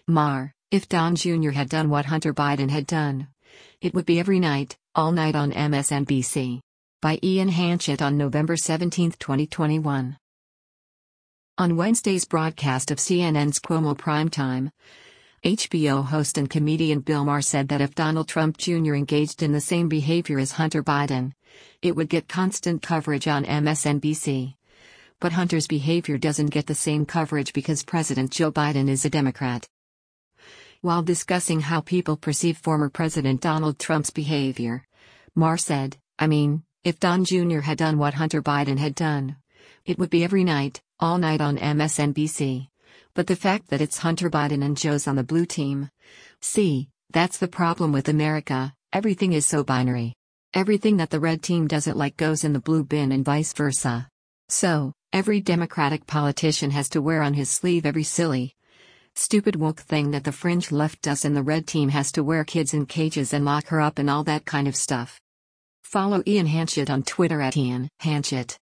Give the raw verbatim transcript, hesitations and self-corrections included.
Mar, if Don Junior had done what Hunter Biden had done, it would be every night, all night on M S N B C. By Ian Hanchett on November seventeenth, twenty twenty-one. On Wednesday's broadcast of C N N's Cuomo Primetime, H B O host and comedian Bill Maher said that if Donald Trump Junior engaged in the same behavior as Hunter Biden, it would get constant coverage on M S N B C. But Hunter's behavior doesn't get the same coverage because President Joe Biden is a Democrat. While discussing how people perceive former President Donald Trump's behavior, Maher said, I mean, if Don Junior had done what Hunter Biden had done, it would be every night, all night on M S N B C. But the fact that it's Hunter Biden and Joe's on the blue team. See, that's the problem with America, everything is so binary. Everything that the red team doesn't like goes in the blue bin and vice versa. So, every Democratic politician has to wear on his sleeve every silly, stupid woke thing that the fringe left does, and the red team has to wear kids in cages and lock her up and all that kind of stuff. Follow Ian Hanchett on Twitter at Ian Hanchett.